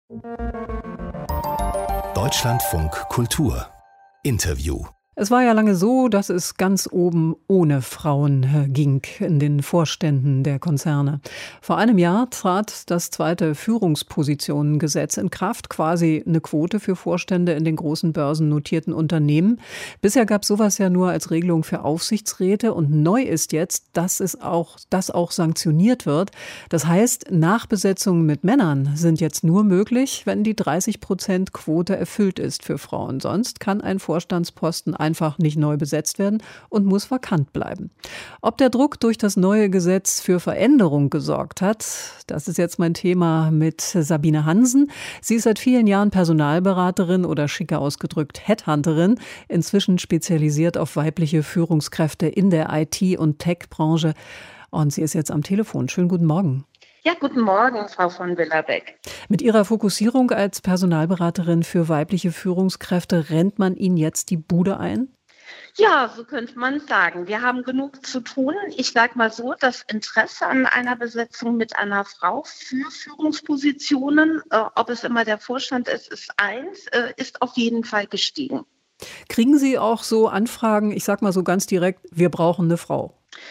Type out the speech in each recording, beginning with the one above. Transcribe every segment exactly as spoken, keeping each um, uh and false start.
Deutschlandfunk Kultur Interview. Es war ja lange so, dass es ganz oben ohne Frauen äh, ging in den Vorständen der Konzerne. Vor einem Jahr trat das zweite Führungspositionengesetz in Kraft, quasi eine Quote für Vorstände in den großen börsennotierten Unternehmen. Bisher gab es sowas ja nur als Regelung für Aufsichtsräte und neu ist jetzt, dass es auch, das auch sanktioniert wird. Das heißt, Nachbesetzungen mit Männern sind jetzt nur möglich, wenn die dreißig Prozent Quote erfüllt ist für Frauen. Sonst kann ein Vorstandsposten einfach nicht neu besetzt werden und muss vakant bleiben. Ob der Druck durch das neue Gesetz für Veränderung gesorgt hat, das ist jetzt mein Thema mit Sabine Hansen. Sie ist seit vielen Jahren Personalberaterin oder schicker ausgedrückt Headhunterin, inzwischen spezialisiert auf weibliche Führungskräfte in der I T- und Tech-Branche. Und sie ist jetzt am Telefon. Schönen guten Morgen. Ja, guten Morgen, Frau von Willerbeck. Mit Ihrer Fokussierung als Personalberaterin für weibliche Führungskräfte rennt man Ihnen jetzt die Bude ein? Ja, so könnte man sagen. Wir haben genug zu tun. Ich sage mal so, das Interesse an einer Besetzung mit einer Frau für Führungspositionen, äh, ob es immer der Vorstand ist, ist eins, äh, ist auf jeden Fall gestiegen. Kriegen Sie auch so Anfragen, ich sage mal so ganz direkt, wir brauchen eine Frau?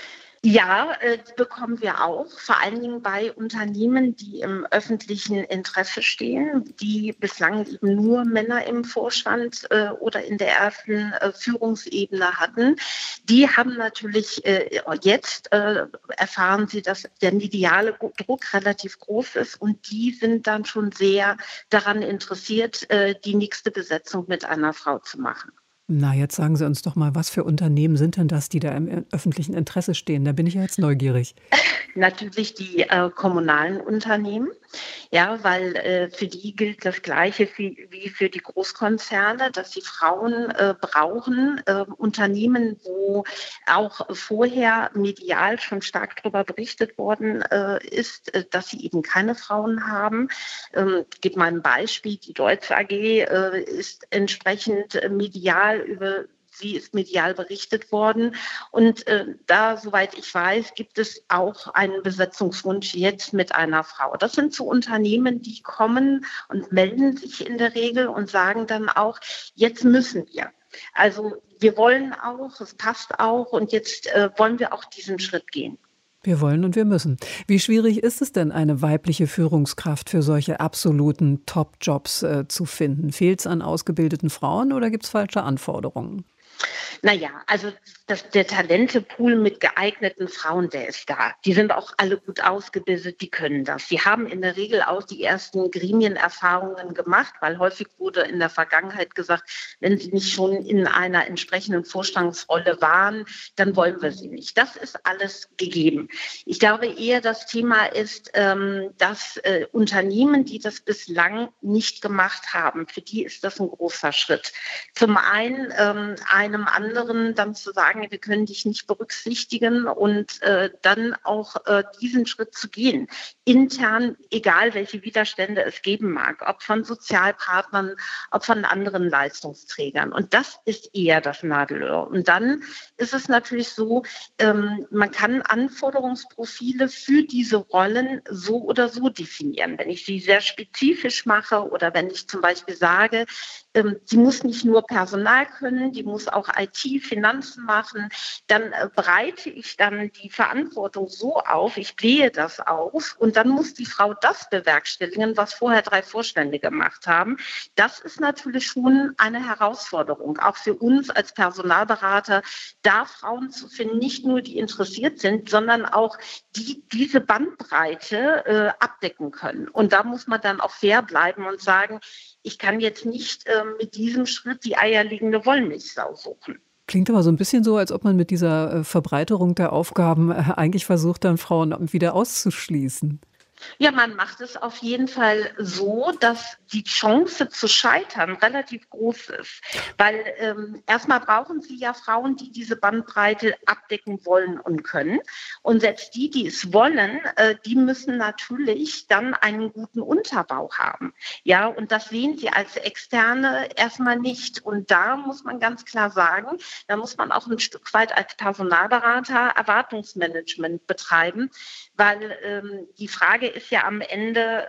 Ja, äh, die bekommen wir auch, vor allen Dingen bei Unternehmen, die im öffentlichen Interesse stehen, die bislang eben nur Männer im Vorstand äh, oder in der ersten äh, Führungsebene hatten. Die haben natürlich äh, jetzt, äh, erfahren sie, dass der mediale Druck relativ groß ist und die sind dann schon sehr daran interessiert, äh, die nächste Besetzung mit einer Frau zu machen. Na, jetzt sagen Sie uns doch mal, was für Unternehmen sind denn das, die da im öffentlichen Interesse stehen? Da bin ich ja jetzt neugierig. Natürlich die äh, kommunalen Unternehmen, ja, weil äh, für die gilt das Gleiche wie, wie für die Großkonzerne, dass sie Frauen äh, brauchen. Äh, Unternehmen, wo auch vorher medial schon stark darüber berichtet worden äh, ist, äh, dass sie eben keine Frauen haben. Ähm, ich gebe mal ein Beispiel. Die Deutz A G äh, ist entsprechend äh, medial über Sie ist medial berichtet worden. Und äh, da, soweit ich weiß, gibt es auch einen Besetzungswunsch jetzt mit einer Frau. Das sind so Unternehmen, die kommen und melden sich in der Regel und sagen dann auch, jetzt müssen wir. Also wir wollen auch, es passt auch und jetzt äh, wollen wir auch diesen Schritt gehen. Wir wollen und wir müssen. Wie schwierig ist es denn, eine weibliche Führungskraft für solche absoluten Top-Jobs äh, zu finden? Fehlt es an ausgebildeten Frauen oder gibt es falsche Anforderungen? Naja, also das, der Talentepool mit geeigneten Frauen, der ist da. Die sind auch alle gut ausgebildet, die können das. Die haben in der Regel auch die ersten Gremienerfahrungen gemacht, weil häufig wurde in der Vergangenheit gesagt, wenn sie nicht schon in einer entsprechenden Vorstandsrolle waren, dann wollen wir sie nicht. Das ist alles gegeben. Ich glaube eher, das Thema ist, ähm, dass äh, Unternehmen, die das bislang nicht gemacht haben, für die ist das ein großer Schritt. Zum einen ähm, einem anderen dann zu sagen, wir können dich nicht berücksichtigen und äh, dann auch äh, diesen Schritt zu gehen. Intern, egal welche Widerstände es geben mag, ob von Sozialpartnern, ob von anderen Leistungsträgern. Und das ist eher das Nadelöhr. Und dann ist es natürlich so, ähm, man kann Anforderungsprofile für diese Rollen so oder so definieren. Wenn ich sie sehr spezifisch mache oder wenn ich zum Beispiel sage, ähm, sie muss nicht nur Personal können, die muss auch I T, Finanzen machen, dann äh, breite ich dann die Verantwortung so auf, ich blähe das auf und dann muss die Frau das bewerkstelligen, was vorher drei Vorstände gemacht haben. Das ist natürlich schon eine Herausforderung, auch für uns als Personalberater, da Frauen zu finden, nicht nur die interessiert sind, sondern auch die diese Bandbreite äh, abdecken können. Und da muss man dann auch fair bleiben und sagen, ich kann jetzt nicht äh, mit diesem Schritt die eierlegende Wollmilchsau suchen. Klingt aber so ein bisschen so, als ob man mit dieser äh, Verbreiterung der Aufgaben äh, eigentlich versucht, dann Frauen wieder auszuschließen. Ja, man macht es auf jeden Fall so, dass die Chance zu scheitern relativ groß ist. Weil ähm, erstmal brauchen Sie ja Frauen, die diese Bandbreite abdecken wollen und können. Und selbst die, die es wollen, äh, die müssen natürlich dann einen guten Unterbau haben. Ja, und das sehen Sie als Externe erstmal nicht. Und da muss man ganz klar sagen, da muss man auch ein Stück weit als Personalberater Erwartungsmanagement betreiben. Weil ähm, die Frage ist ja am Ende,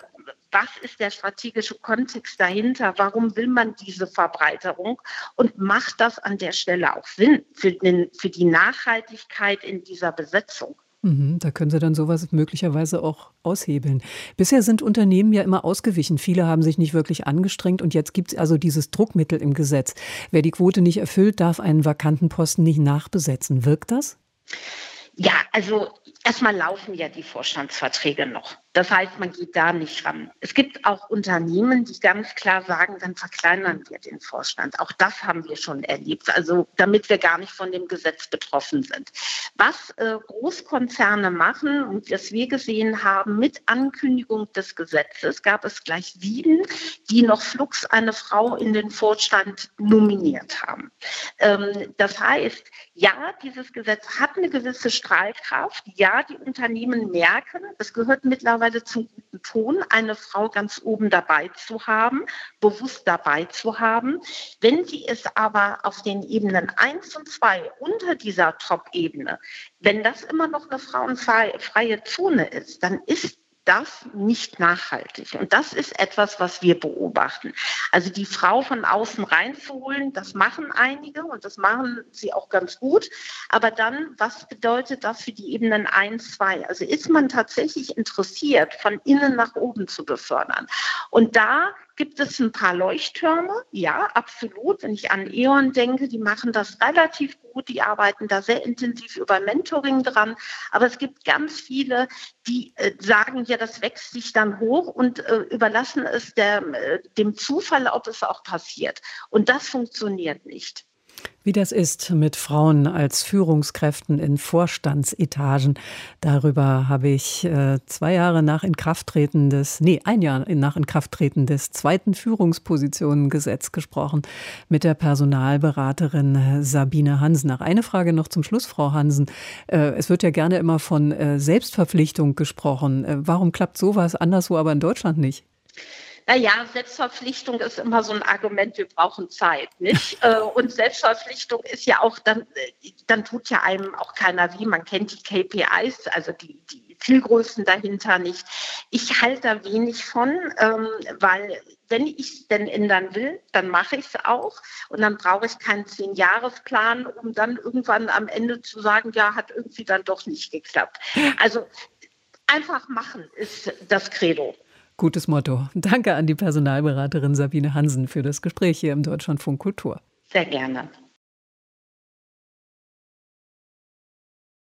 was ist der strategische Kontext dahinter, warum will man diese Verbreiterung und macht das an der Stelle auch Sinn für, den, für die Nachhaltigkeit in dieser Besetzung. Mhm, da können Sie dann sowas möglicherweise auch aushebeln. Bisher sind Unternehmen ja immer ausgewichen. Viele haben sich nicht wirklich angestrengt und jetzt gibt es also dieses Druckmittel im Gesetz. Wer die Quote nicht erfüllt, darf einen vakanten Posten nicht nachbesetzen. Wirkt das? Ja, also erstmal laufen ja die Vorstandsverträge noch. Das heißt, man geht da nicht ran. Es gibt auch Unternehmen, die ganz klar sagen, dann verkleinern wir den Vorstand. Auch das haben wir schon erlebt, also damit wir gar nicht von dem Gesetz betroffen sind. Was äh, Großkonzerne machen und was wir gesehen haben, mit Ankündigung des Gesetzes gab es gleich sieben, die noch flugs eine Frau in den Vorstand nominiert haben. Ähm, das heißt, ja, dieses Gesetz hat eine gewisse Strahlkraft. Ja, die Unternehmen merken, es gehört mittlerweile zum guten Ton, eine Frau ganz oben dabei zu haben, bewusst dabei zu haben. Wenn sie es aber auf den Ebenen eins und zwei unter dieser Top-Ebene, wenn das immer noch eine frauenfreie Zone ist, dann ist das nicht nachhaltig. Und das ist etwas, was wir beobachten. Also die Frau von außen reinzuholen, das machen einige und das machen sie auch ganz gut. Aber dann, was bedeutet das für die Ebenen eins, zwei? Also ist man tatsächlich interessiert, von innen nach oben zu befördern? Und da gibt es ein paar Leuchttürme, ja, absolut. Wenn ich an E.ON denke, die machen das relativ gut, die arbeiten da sehr intensiv über Mentoring dran. Aber es gibt ganz viele, die äh, sagen, ja, das wächst sich dann hoch und äh, überlassen es der, äh, dem Zufall, ob es auch passiert. Und das funktioniert nicht. Wie das ist mit Frauen als Führungskräften in Vorstandsetagen, darüber habe ich äh, zwei Jahre nach Inkrafttreten des, nee, ein Jahr nach Inkrafttreten des zweiten Führungspositionengesetzes gesprochen mit der Personalberaterin Sabine Hansen. Nach eine Frage noch zum Schluss, Frau Hansen. Äh, es wird ja gerne immer von äh, Selbstverpflichtung gesprochen. Äh, warum klappt sowas anderswo, aber in Deutschland nicht? Naja, Selbstverpflichtung ist immer so ein Argument, wir brauchen Zeit, nicht? Und Selbstverpflichtung ist ja auch, dann, dann tut ja einem auch keiner wie, man kennt die K P Is, also die, die Zielgrößen dahinter nicht. Ich halte da wenig von, weil wenn ich es denn ändern will, dann mache ich es auch und dann brauche ich keinen Zehn-Jahres-Plan, um dann irgendwann am Ende zu sagen, ja, hat irgendwie dann doch nicht geklappt. Also einfach machen ist das Credo. Gutes Motto. Danke an die Personalberaterin Sabine Hansen für das Gespräch hier im Deutschlandfunk Kultur. Sehr gerne.